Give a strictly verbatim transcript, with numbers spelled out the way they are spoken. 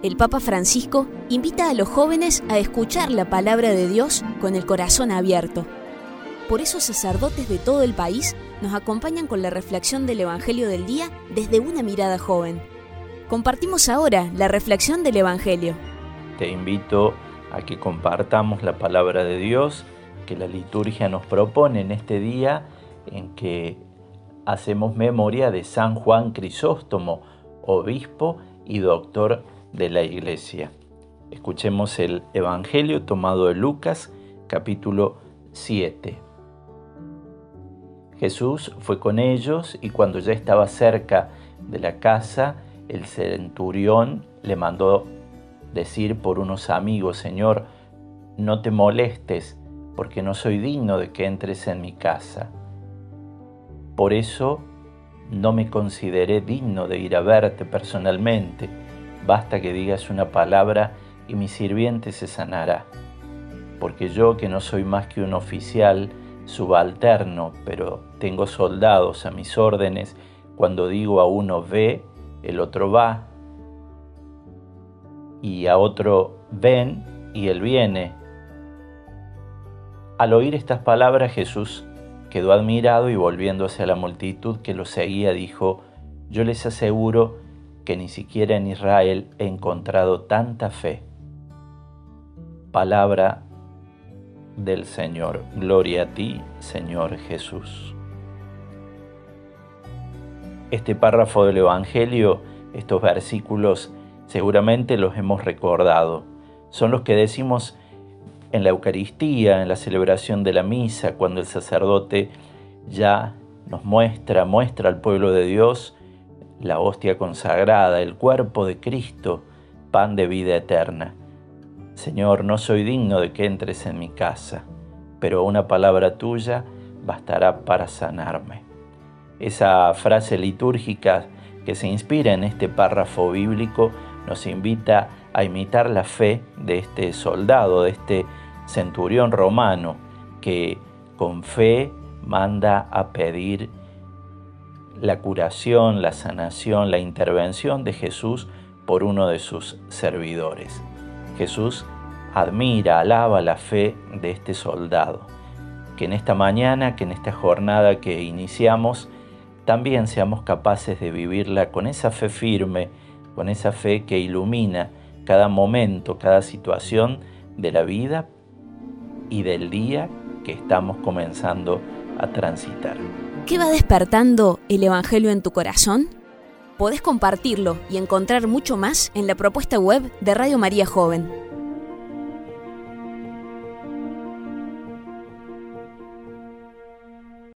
el Papa Francisco invita a los jóvenes a escuchar la palabra de Dios con el corazón abierto. Por eso sacerdotes de todo el país nos acompañan con la reflexión del Evangelio del día desde una mirada joven. Compartimos ahora la reflexión del Evangelio. Te invito a que compartamos la palabra de Dios que la liturgia nos propone en este día en que hacemos memoria de San Juan Crisóstomo, obispo y doctor de la Iglesia. Escuchemos el Evangelio tomado de Lucas, capítulo siete. Jesús fue con ellos y cuando ya estaba cerca de la casa, el centurión le mandó decir por unos amigos: Señor, no te molestes, porque no soy digno de que entres en mi casa. Por eso no me consideré digno de ir a verte personalmente. Basta que digas una palabra y mi sirviente se sanará. Porque yo, que no soy más que un oficial subalterno, pero tengo soldados a mis órdenes, cuando digo a uno ve, el otro va, y a otro ven, y él viene. Al oír estas palabras, Jesús quedó admirado y volviéndose a la multitud que lo seguía, dijo: yo les aseguro que ni siquiera en Israel he encontrado tanta fe. Palabra del Señor. Gloria a ti, Señor Jesús. Este párrafo del Evangelio, estos versículos, seguramente los hemos recordado. Son los que decimos en la Eucaristía, en la celebración de la misa, cuando el sacerdote ya nos muestra, muestra al pueblo de Dios la hostia consagrada, el cuerpo de Cristo, pan de vida eterna. Señor, no soy digno de que entres en mi casa, pero una palabra tuya bastará para sanarme. Esa frase litúrgica que se inspira en este párrafo bíblico nos invita a imitar la fe de este soldado, de este centurión romano, que con fe manda a pedir la curación, la sanación, la intervención de Jesús por uno de sus servidores. Jesús admira, alaba la fe de este soldado. Que en esta mañana, que en esta jornada que iniciamos, también seamos capaces de vivirla con esa fe firme, con esa fe que ilumina cada momento, cada situación de la vida y del día que estamos comenzando a transitar. ¿Qué va despertando el Evangelio en tu corazón? Podés compartirlo y encontrar mucho más en la propuesta web de Radio María Joven.